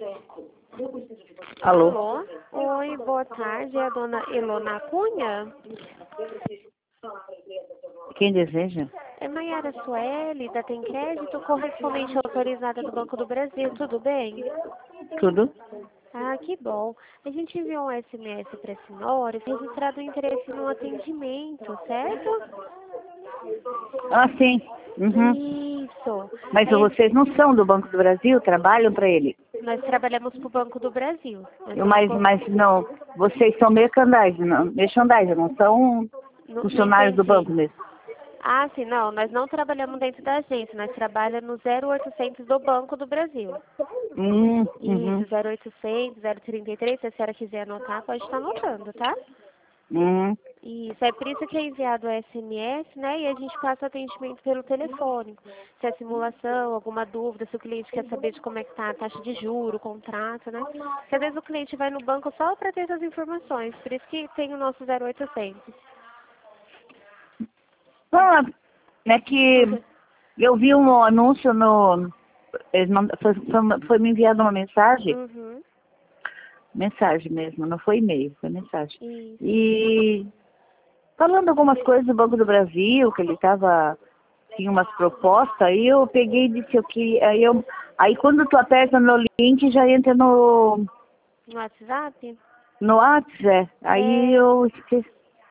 Alô? Alô? Oi, boa tarde. É a dona Elona Cunha? Quem deseja? É Maiara Sueli, da Tem Crédito, correspondente autorizada do Banco do Brasil. Tudo bem? Tudo? Ah, que bom. A gente enviou um SMS para a senhora e registrado o interesse no atendimento, certo? Ah, sim. Uhum. Isso. Mas vocês não são do Banco do Brasil? Trabalham para ele? Nós trabalhamos para o Banco do Brasil. Mas não, vocês são merchandising, não são Não funcionários do entendi. banco mesmo? Ah, sim, não. Nós não trabalhamos dentro da agência. Nós trabalhamos no 0800 do Banco do Brasil. Uhum. Isso, 0800, 033. Se a senhora quiser anotar, pode estar anotando, tá? Uhum. Isso, é por isso que é enviado o SMS, né? E a gente passa o atendimento pelo telefônico. Se é simulação, alguma dúvida, se o cliente quer saber de como é que tá a taxa de juro, o contrato, né? Porque às vezes o cliente vai no banco só para ter essas informações. Por isso que tem o nosso 0800. Ah, é que eu vi um anúncio no... Foi me enviada uma mensagem, Uhum. mensagem mesmo, não foi e-mail, foi mensagem. Isso. E falando algumas coisas do Banco do Brasil, que ele tinha umas propostas, aí eu peguei e disse que aí quando tu aperta no link já entra no No WhatsApp? WhatsApp, aí É. eu esqueci.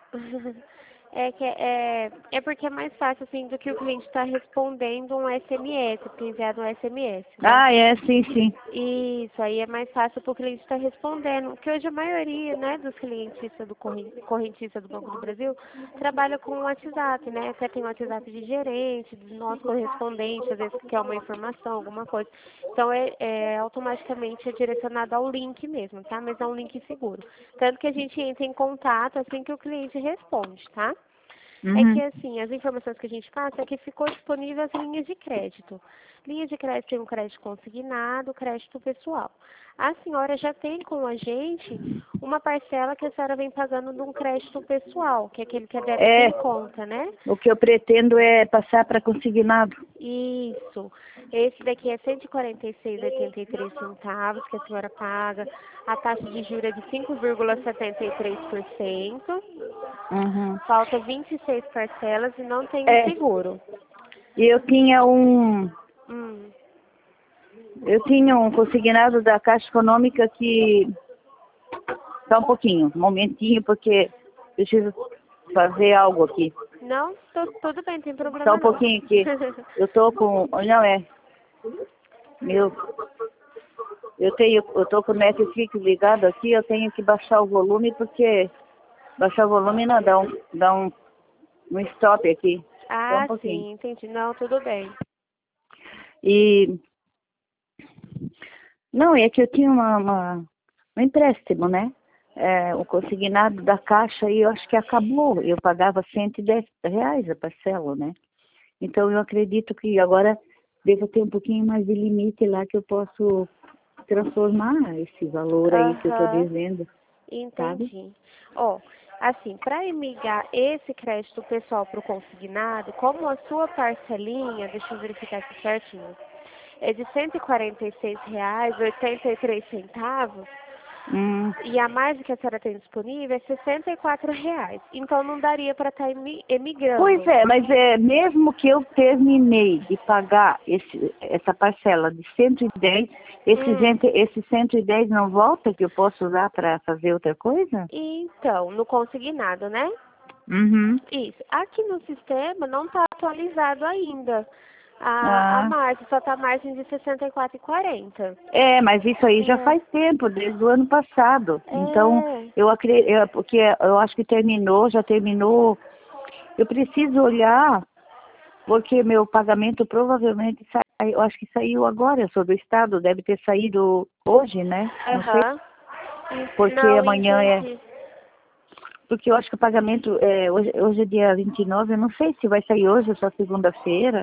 É porque é mais fácil assim do que o cliente está respondendo um SMS, porque enviado um SMS, né? Ah, é, sim, sim. Isso, aí é mais fácil para o cliente estar respondendo, porque hoje a maioria, né, dos clientistas do correntista do Banco do Brasil trabalha com o WhatsApp, né? Até tem o WhatsApp de gerente, do nosso correspondente, às vezes quer uma informação, alguma coisa. Então automaticamente é direcionado ao link mesmo, tá? Mas é um link seguro. Tanto que a gente entra em contato assim que o cliente responde, tá? É que Uhum. assim, as informações que a gente passa é que ficou disponível as linhas de crédito. Linha de crédito tem um crédito consignado, crédito pessoal. A senhora já tem com a gente uma parcela que a senhora vem pagando de um crédito pessoal, que é aquele que é débito É, em conta, né? o que eu pretendo é passar para consignado. Isso. Esse daqui é R$ 146,83 que a senhora paga. A taxa de juros é de 5,73%. Uhum. Falta 26 parcelas e não tem o É, seguro. e Hum. eu tinha um consignado da Caixa Econômica que só um pouquinho, um momentinho, porque preciso fazer algo aqui. Não, tudo bem, não tem Só problema um não. pouquinho aqui. Eu tô com, não é, meu, eu tô com o Netflix ligado aqui, eu tenho que baixar o volume porque baixar o volume não dá um stop aqui. Só um Ah, pouquinho. sim, entendi. Não, tudo bem. E não, é que eu tinha um empréstimo, né? É, o consignado da Caixa e eu acho que acabou. Eu pagava R$ 110 a parcela, né? Então eu acredito que agora devo ter um pouquinho mais de limite lá que eu posso transformar esse valor aí que eu estou Aham, devendo, sabe? entendi. Ó, assim, para emigrar esse crédito pessoal para o consignado, como a sua parcelinha, deixa eu verificar aqui certinho, é de R$ 146,83. Hum. E a margem que a senhora tem disponível é R$ 64. Então não daria para estar Pois emigrando. é, mas mesmo que eu terminei de pagar essa parcela de 110, Hum. esse 110 não volta que eu posso usar para fazer outra coisa? Então, no consignado, né? Uhum. Isso. Aqui no sistema não está atualizado ainda. A Ah, margem, só está a margem de 64,40. mas isso aí já É, faz tempo, desde o ano passado. Então, é. eu acredito, porque eu acho que já terminou. Eu preciso olhar, porque meu pagamento provavelmente eu acho que saiu agora, eu sou do estado, deve ter saído hoje, né? Não sei, Aham. porque Não, amanhã entendi. porque eu acho que o pagamento, hoje é dia 29, eu não sei se vai sair hoje ou só segunda-feira.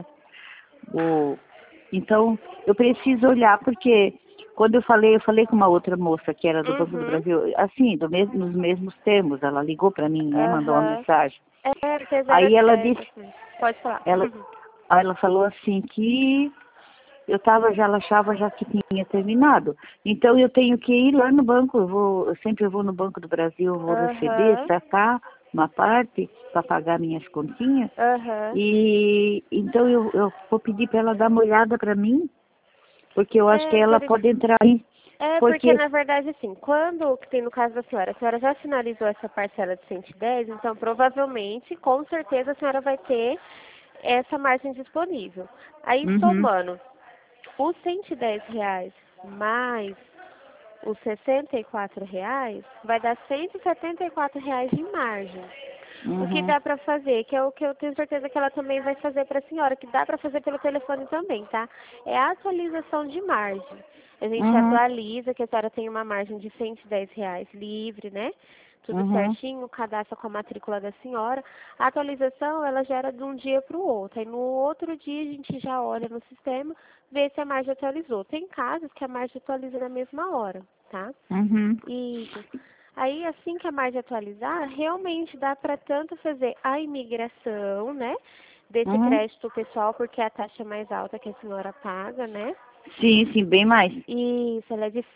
Então, eu preciso olhar, porque quando eu falei com uma outra moça que era do Banco do Uhum. Brasil, assim, nos mesmos termos, ela ligou para mim, né, mandou uma Aham. mensagem. É, porque Aí ela disse, exatamente. Pode falar. ela, aí ela falou assim que ela achava já que tinha terminado. Então eu tenho que ir lá no banco, eu sempre vou no Banco do Brasil, eu vou receber, Aham. sacar uma parte para pagar minhas continhas. Aham. E então eu vou pedir para ela dar uma olhada para mim, porque eu acho que É, ela pode entrar aí. porque Porque. na verdade assim, quando, que tem no caso da senhora, a senhora já finalizou essa parcela de 110, então provavelmente, com certeza a senhora vai ter essa margem disponível. Aí Uhum, somando os R$ 110 mais os R$ 64, vai dar R$ 174 de margem. O que uhum, dá para fazer, que é o que eu tenho certeza que ela também vai fazer para a senhora, que dá para fazer pelo telefone também, tá? É a atualização de margem. A gente uhum, atualiza que a senhora tem uma margem de R$ 110 livre, né? Tudo uhum, certinho, cadastra com a matrícula da senhora. A atualização, ela gera de um dia para o outro. Aí no outro dia a gente já olha no sistema, vê se a margem atualizou. Tem casos que a margem atualiza na mesma hora, tá? uhum, Isso. Aí, assim que a margem atualizar, realmente dá para tanto fazer a imigração, né? Desse uhum. crédito pessoal, porque é a taxa mais alta que a senhora paga, né? Sim, sim, bem mais. Isso, ela é de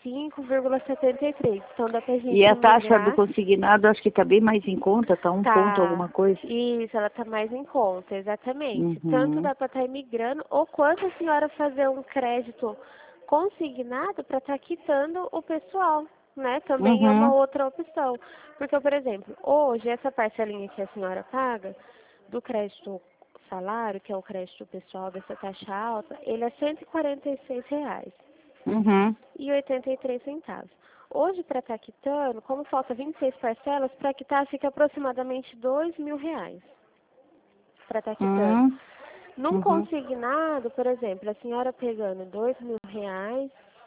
5,73. Então dá pra E gente a taxa do imigrar. consignado acho que está bem mais em conta, está um ponto Tá. alguma coisa. Isso, ela tá mais em conta, exatamente. Tanto Uhum, dá para estar imigrando, ou quanto a senhora fazer um crédito consignado para estar quitando o pessoal, né? Também é uma uhum, outra opção. Porque, por exemplo, hoje essa parcelinha que a senhora paga do crédito salário, que é o crédito pessoal dessa taxa alta, ele é R$ 146 uhum, e 83 centavos. Hoje, para estar quitando, como falta 26 parcelas, para quitar fica aproximadamente R$ 2.000 para estar quitando. uhum, Num uhum, consignado, por exemplo, a senhora pegando R$ 2.000,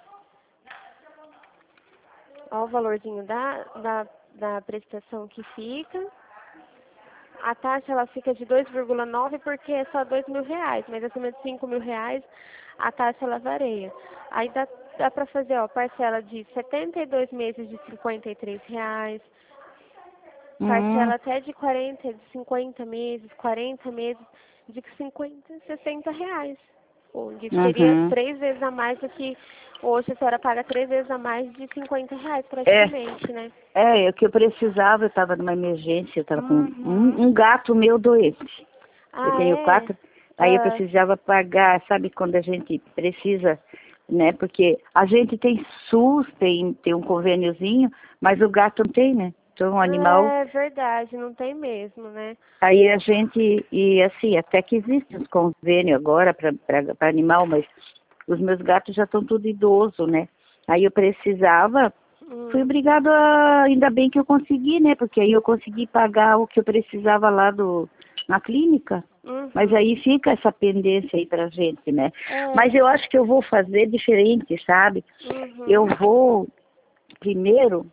ó o valorzinho da prestação que fica. A taxa ela fica de 2,9 porque é só R$ 2.000, mas acima de R$ 5.000 a taxa ela varia. Aí dá para fazer, ó, parcela de 72 meses de R$ 53, uhum, parcela até de 40, de 50 meses, 40 meses de 50, R$ 60. Onde seria uhum. 3 vezes a mais do que hoje a senhora paga 3 vezes a mais de R$ 50 É, praticamente, né? é o que eu precisava, eu estava numa emergência, eu estava com Uhum. um gato meu doente. Eu Ah, tenho é? 4, aí eu Ah, precisava pagar, sabe quando a gente precisa, né? Porque a gente tem SUS, tem um convêniozinho, mas o gato não tem, né? Então o animal, é verdade, não tem mesmo, né? aí a gente, e assim, até que existe uns convênios agora para animal, mas os meus gatos já estão tudo idoso, né? Aí eu precisava, fui Hum. obrigado a, ainda bem que eu consegui, né? Porque aí eu consegui pagar o que eu precisava lá na clínica. Mas Uhum. aí fica essa pendência aí pra gente, né? É. Mas eu acho que eu vou fazer diferente, sabe? Eu Uhum. vou, primeiro,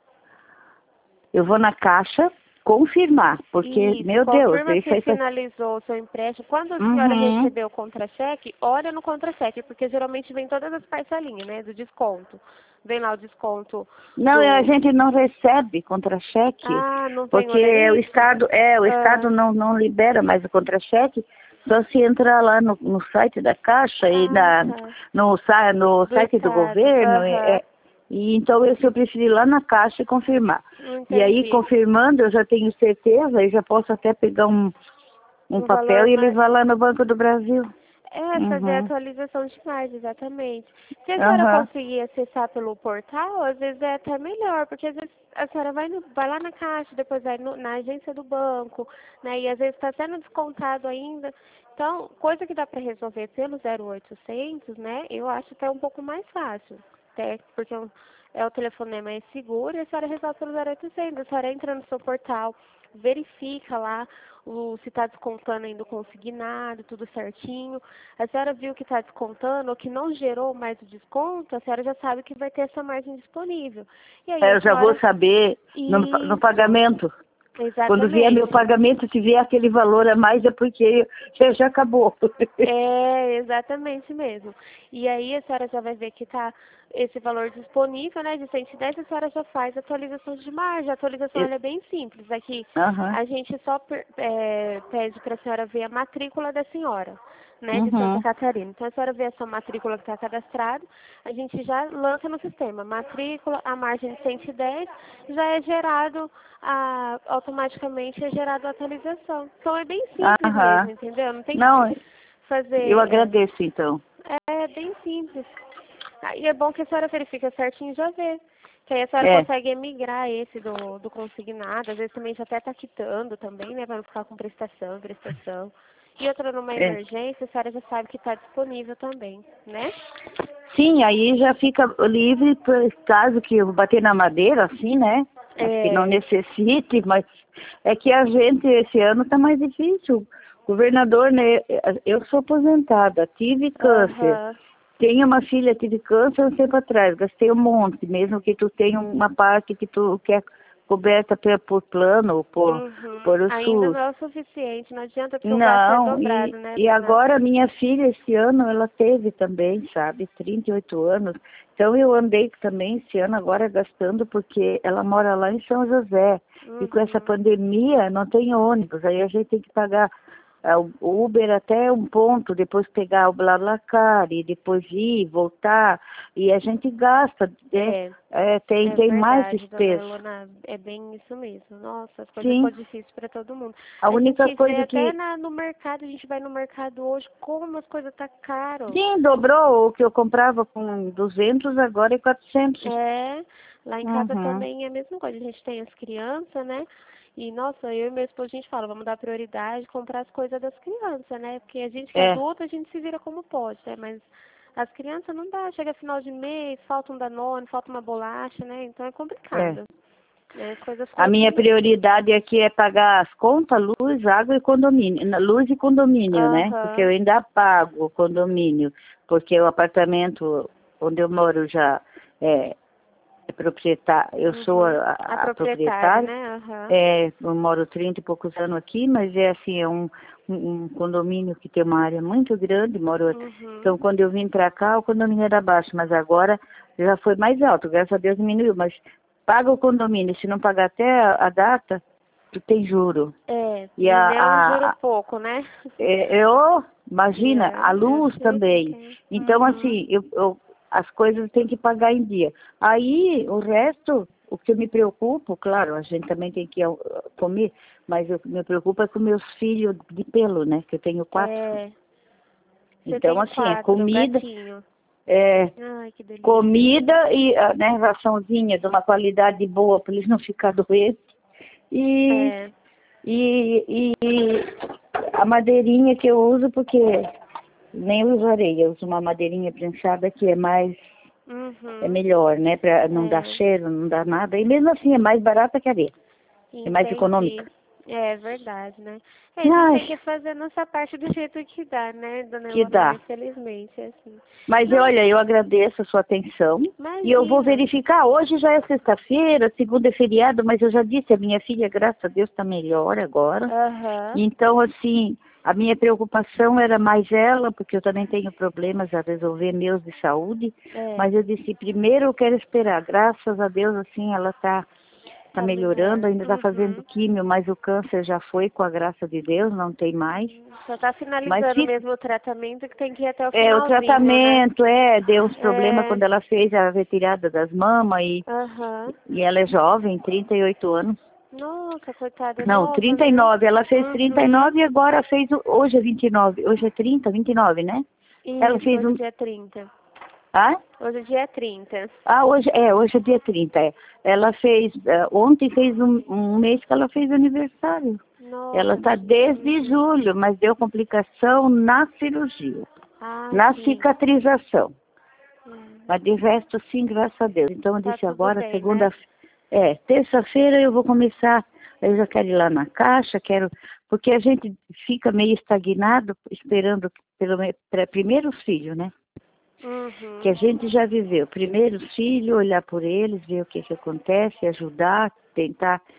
eu vou na caixa confirmar, porque, Isso, meu Deus, confirma isso se aí faz... finalizou o seu empréstimo. Quando a senhora Uhum. receber o contra-cheque, olha no contra-cheque, porque geralmente vem todas as parcelinhas, né, do desconto. Vem lá o desconto Não, a do... gente não recebe contra-cheque, Ah, não vem o porque lerite? o Ah, Estado não libera mais o contra-cheque, só se entrar lá no site da Caixa e tá. no Do site do Estado. governo, Aham. e então eu prefiro ir lá na Caixa e confirmar. E aí, Entendi. confirmando, eu já tenho certeza e já posso até pegar um Um papel valor e mais... levar lá no Banco do Brasil. É, fazer a Uhum. atualização de margem, exatamente. Se a senhora Aham. conseguir acessar pelo portal, às vezes é até melhor, porque às vezes a senhora vai lá na caixa, depois vai na agência do banco, né? E às vezes está sendo descontado ainda. Então, coisa que dá para resolver pelo 0800, né? Eu acho até um pouco mais fácil. Até porque o telefonema é seguro e a senhora resolve pelo 0800. A senhora entra no seu portal, verifica lá se está descontando ainda o consignado, tudo certinho. A senhora viu que está descontando ou que não gerou mais o desconto, a senhora já sabe que vai ter essa margem disponível. E aí a Eu já vou senhora... saber no Isso, pagamento. Quando vier meu exatamente. pagamento, se vier aquele valor a mais, é porque já acabou. É, exatamente mesmo. E aí a senhora já vai ver que está esse valor disponível, né, de 110, a senhora já faz a atualização de margem. A atualização ela é bem simples. Aqui Aham. a gente só pede para a senhora ver a matrícula da senhora. né, de Santa Catarina. Então, a senhora vê a sua matrícula que está cadastrada, a gente já lança no sistema. Matrícula, a margem de 110, já é gerado, automaticamente é gerado a atualização. Então, é bem simples mesmo, entendeu? Não tem Não, que fazer... eu agradeço, então. É bem simples. E é bom que a senhora verifica certinho e já vê. Que aí a senhora consegue emigrar esse do consignado. Às vezes também já até está quitando também, né? Para não ficar com prestação. E outra, numa emergência, a senhora já sabe que está disponível também, né? Sim, aí já fica livre, por caso que eu bater na madeira, assim, né? Acho que não necessite, mas é que a gente, esse ano está mais difícil. Governador, né? Eu sou aposentada, tive câncer. Tenho uma filha, tive câncer um tempo atrás, gastei um monte, mesmo que tu tenha uma parte que tu quer coberta por plano ou por o SUS. Ainda não é o suficiente, não adianta porque o gasto é Não, dobrado, né? e agora minha filha esse ano, ela teve também, sabe, 38 anos. Então eu andei também esse ano agora gastando porque ela mora lá em São José. E com essa pandemia não tem ônibus, aí a gente tem que pagar o Uber até um ponto, depois pegar o BlaBlaCar e depois ir, voltar, e a gente gasta, tem mais despesa. Dona Ilona, é bem isso mesmo. Nossa, as coisas Sim. ficou difíceis para todo mundo. A única gente coisa vê que... até no mercado, a gente vai no mercado hoje, como as coisas tá caro. Sim, dobrou. O que eu comprava com 200, agora é 400. Lá em casa também é a mesma coisa. A gente tem as crianças, né? E, nossa, eu e meu esposo, a gente fala, vamos dar prioridade, comprar as coisas das crianças, né? Porque a gente que é adulto, a gente se vira como pode, né? Mas as crianças não dá, chega final de mês, falta um Danone, falta uma bolacha, né? Então é complicado. A minha prioridade aqui é pagar as contas, luz, água e condomínio. Luz e condomínio, né? Porque eu ainda pago o condomínio, porque o apartamento onde eu moro já é proprietário, eu sou a proprietária, né? Eu moro 30 e poucos anos aqui, mas é assim, é um condomínio que tem uma área muito grande, então quando eu vim para cá o condomínio era baixo, mas agora já foi mais alto, graças a Deus diminuiu, mas paga o condomínio, se não pagar até a data, tu tem juro. E é um juro pouco, né? Imagina, a luz também. Então assim, as coisas tem que pagar em dia. Aí, o resto, o que eu me preocupo, claro, a gente também tem que comer, mas o que me preocupa é com meus filhos de pelo, né? Que eu tenho 4. Então, assim, é comida. Ai, que delícia. Comida e né, raçãozinha de uma qualidade boa para eles não ficarem doentes. E a madeirinha que eu uso, porque nem usarei, eu uso uma madeirinha prensada que é mais, é melhor, né? Pra não dar cheiro, não dar nada. E mesmo assim é mais barata que a areia. É mais econômica. É verdade, né? A gente tem que fazer a nossa parte do jeito que dá, né, dona Ilona? Infelizmente, é assim. Mas olha, eu agradeço a sua atenção. Imagina. E eu vou verificar. Hoje já é sexta-feira, segunda é feriado, mas eu já disse, a minha filha, graças a Deus, está melhor agora. Então, assim, a minha preocupação era mais ela, porque eu também tenho problemas a resolver meus de saúde. Mas eu disse, primeiro eu quero esperar. Graças a Deus, assim, ela está melhorando, ainda está fazendo químio, mas o câncer já foi, com a graça de Deus, não tem mais. Só está finalizando mesmo o tratamento, que tem que ir até o finalzinho, o tratamento, deu uns problemas quando ela fez a retirada das mamas e ela é jovem, 38 anos. Nossa, coitada. Não, 39, ela fez 39 e agora fez, hoje é 29, hoje é 29, né? Ela fez hoje é dia 30. Hoje é dia 30. Hoje é dia 30, Ela fez, ontem fez um mês que ela fez aniversário. Nossa, ela está desde julho, mas deu complicação na cirurgia, na cicatrização. Mas de resto, sim, graças a Deus. Então eu disse agora, terça-feira eu vou começar, eu já quero ir lá na caixa, porque a gente fica meio estagnado esperando primeiro os filhos, né? Que a gente já viveu. Primeiro os filhos, olhar por eles, ver o que acontece, ajudar, tentar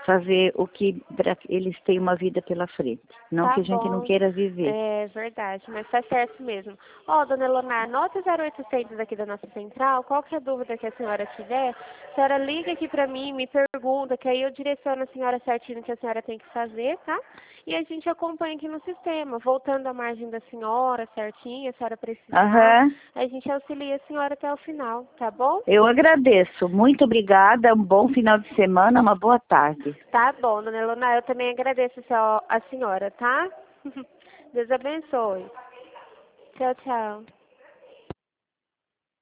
fazer o que pra que eles tenham uma vida pela frente. Não Tá que a gente não bom. queira viver. É verdade, mas tá certo mesmo. Ó, dona Leonor, anota o 0800 aqui da nossa central. Qualquer dúvida que a senhora tiver, a senhora liga aqui pra mim, me pergunta, que aí eu direciono a senhora certinho o que a senhora tem que fazer, tá? E a gente acompanha aqui no sistema, voltando à margem da senhora certinho, a senhora precisar, Aham. a gente auxilia a senhora até o final, tá bom? Eu agradeço. Muito obrigada. Um bom final de semana, uma boa tarde. Tá bom, dona Leonor, eu também agradeço a senhora, tá? Deus abençoe. Tchau, tchau.